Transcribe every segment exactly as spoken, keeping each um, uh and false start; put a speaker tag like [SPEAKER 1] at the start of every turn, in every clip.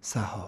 [SPEAKER 1] سحاب.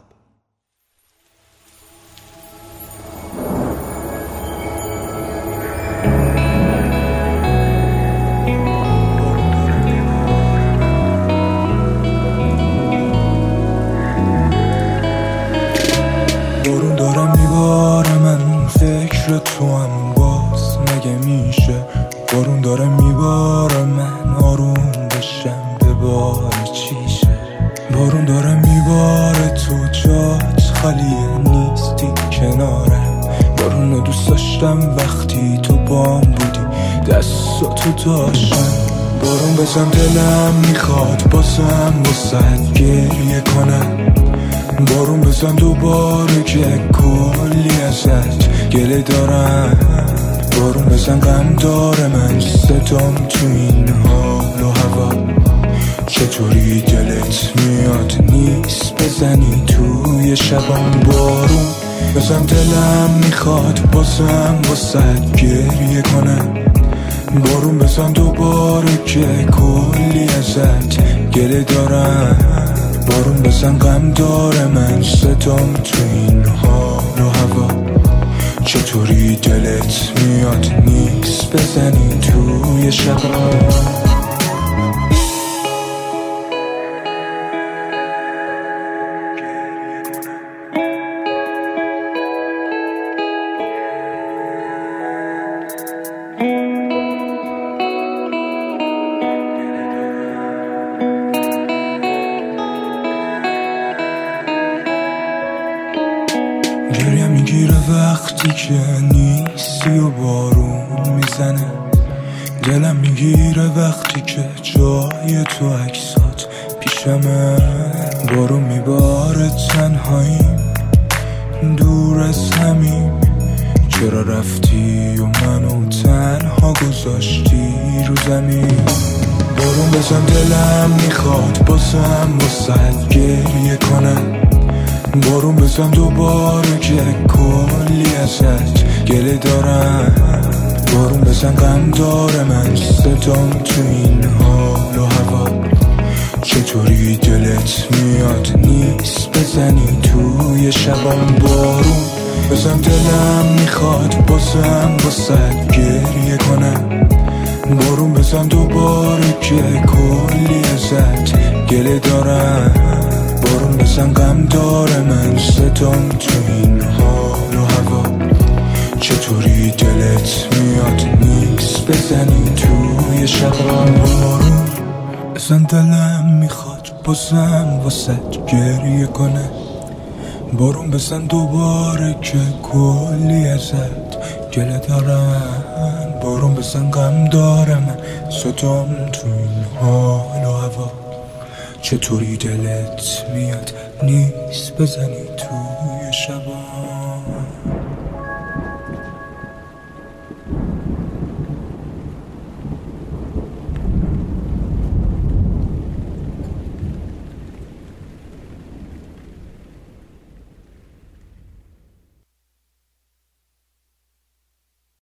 [SPEAKER 2] بارون دارم میباره من اون فکر تو هم باز مگه میشه. بارون داره میباره من آروم بشم به بار چیشه. بارون داره میباره تو جات خالیه نیستی کنارم. بارون رو دوست داشتم وقتی تو بام بودی دستاتو داشتم. بارون بزن دلم میخواد بازم واسه گریه کنم. بارون بزن دوباره که کلی ازت گله دارم. بارون بزن غم داره من صدام تو این حال و هوا. چطوری دلت میاد نیست بزنی توی شبم. بارون بزن دلم میخواد بازم واسه گریه کنم. بارون بزن دوباره که کلی ازت گله دارم. بارون بزن غم داره من صدام تو این حال و هوا. چطوری دلت میاد نیست بزنی توی شبم. گریه میگیره وقتی که نیستی و بارون میزنه. دلم میگیره وقتی که جای تو عکسات پیشمه. بارون میباره تنهاییم دور از همیم. چرا رفتی و منو تنها گذاشتی رو زمین. بارون بزن دلم میخواد بازم واسه گریه کنم. بارون بزن دوباره که کلی ازت گله دارم. بارون بزن غم داره من صدام تو این حال و هوا. چطوری دلت میاد نیست بزنی توی شبم. بارون بزن دلم میخواد بازم واسه گریه کنم. بارون بزن دوباره که کلی ازت گله دارم. بارون بزن غم داره من صدام تو این حال و هوا. چطوری دلت میاد نیست بزنی توی شبم. بارون بزن دلم میخواد بازم واسه گریه کنه. بارون بزن دوباره که کلی ازت گله دارم. بارون بزن غم داره من صدام تو این حال و هوا. چطوری دلت میاد نیست بزنی توی شبا.